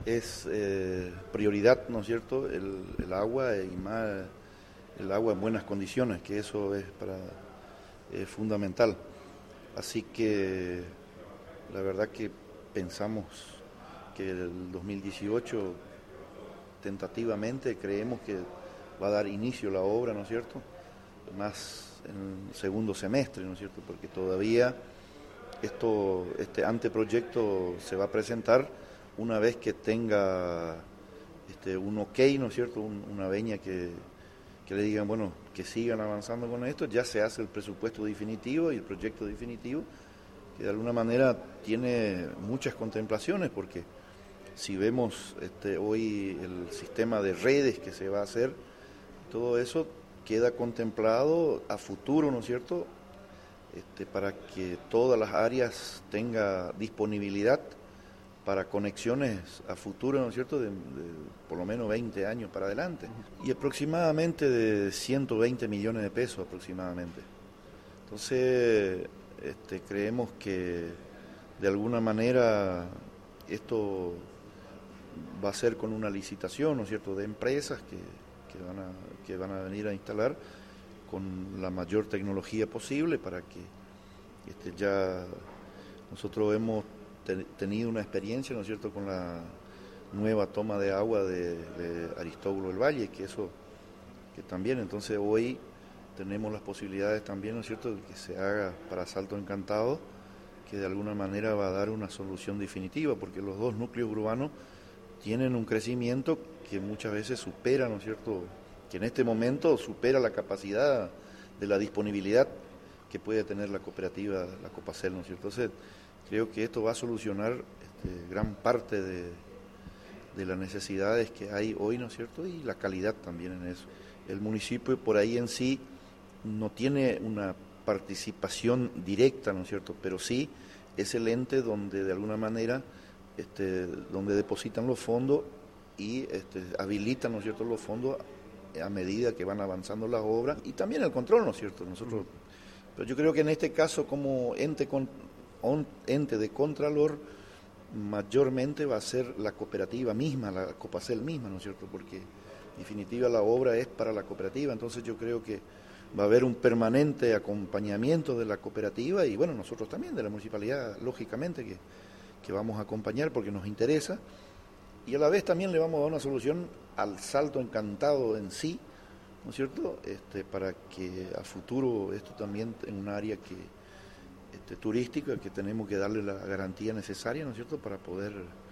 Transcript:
es prioridad, ¿no es cierto?, el agua y más el agua en buenas condiciones, que eso es fundamental. Así que la verdad que pensamos que el 2018 tentativamente creemos que va a dar inicio la obra, ¿no es cierto?, más en el segundo semestre, ¿no es cierto?, porque todavía este anteproyecto se va a presentar una vez que tenga un ok, ¿no es cierto?, una veña que le digan, bueno, que sigan avanzando con esto, ya se hace el presupuesto definitivo y el proyecto definitivo, que de alguna manera tiene muchas contemplaciones, porque si vemos hoy el sistema de redes que se va a hacer, todo eso queda contemplado a futuro, ¿no es cierto?, para que todas las áreas tengan disponibilidad para conexiones a futuro, ¿no es cierto?, de por lo menos 20 años para adelante. Y aproximadamente de 120 millones de pesos aproximadamente. Entonces, creemos que de alguna manera esto va a ser con una licitación, ¿no es cierto?, de empresas que van a venir a instalar con la mayor tecnología posible para que ya nosotros hemos tenido una experiencia, ¿no es cierto?, con la nueva toma de agua de Aristóbulo del Valle, que también, entonces hoy tenemos las posibilidades también, ¿no es cierto?, de que se haga para Salto Encantado, que de alguna manera va a dar una solución definitiva, porque los dos núcleos urbanos tienen un crecimiento que muchas veces supera, ¿no es cierto?, que en este momento supera la capacidad de la disponibilidad que puede tener la cooperativa, la Copacel, ¿no es cierto? Entonces, creo que esto va a solucionar gran parte de las necesidades que hay hoy, ¿no es cierto?, y la calidad también en eso. El municipio por ahí en sí no tiene una participación directa, ¿no es cierto?, pero sí es el ente donde de alguna manera donde depositan los fondos y habilitan, ¿no es cierto?, los fondos a medida que van avanzando las obras, y también el control, ¿no es cierto? Nosotros, pero yo creo que en este caso, como ente de contralor, mayormente va a ser la cooperativa misma, la Copacel misma, ¿no es cierto?, porque en definitiva la obra es para la cooperativa, entonces yo creo que va a haber un permanente acompañamiento de la cooperativa y bueno, nosotros también de la municipalidad, lógicamente que vamos a acompañar porque nos interesa, y a la vez también le vamos a dar una solución al Salto Encantado en sí, ¿no es cierto?, para que a futuro esto también en un área turística que tenemos que darle la garantía necesaria, ¿no es cierto?, para poder